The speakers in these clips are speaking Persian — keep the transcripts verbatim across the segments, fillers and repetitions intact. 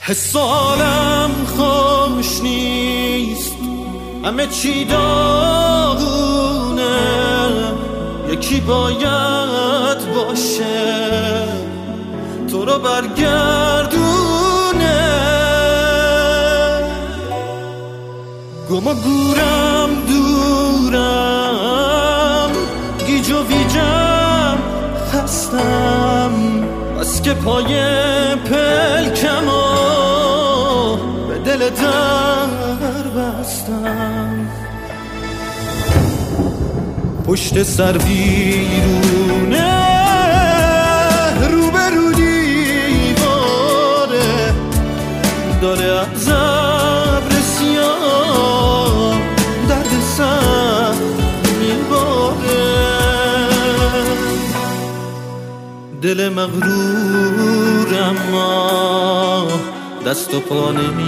حسالم خوش نیست، همه چی داغونه، یکی باید باشه تو رو برگردونه. گم و گورم دورم، گیج و ویجم خستم، بس که پای پلکم و به دل در بستم. پشت سر ویرونه، رو به رو دیواره، داره از ابر سیاه درد سر میباره. دل مغرور اما دست و پا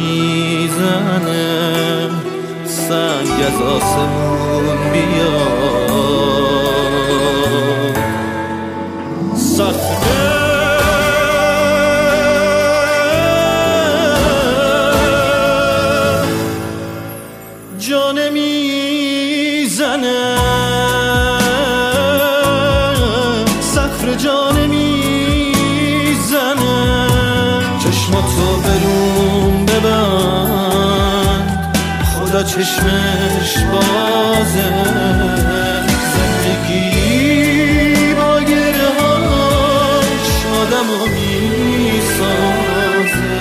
نمیزنه، سنگ از آسمون بیاد. سخته جا نمیزنه، صخره جا نمیزنه. چشماتو بروم ببند، خدا چشمش بازه. زندگی با گره هاش آدمو میسازه.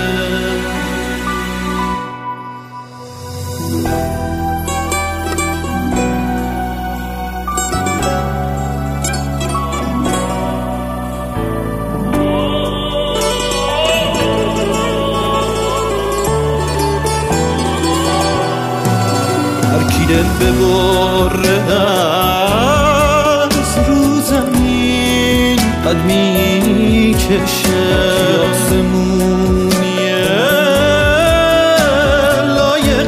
هرکی دل ببره از رو زمین قد میکشه، آسمونیه لایق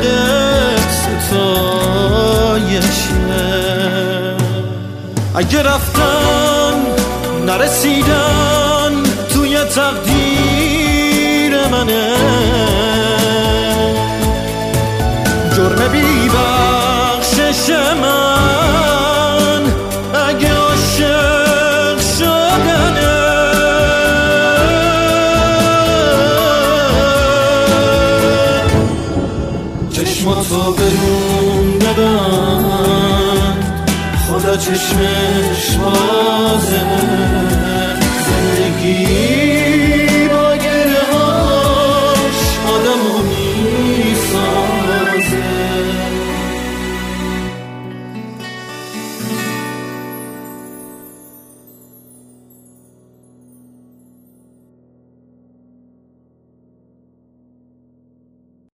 ستایشه. اگه رفتن نرسیدن توی تقدیر منه، جرم بی بخشش من اگه عاشق شدنه. چشماتو برون نبند، خدا چشمش بازه.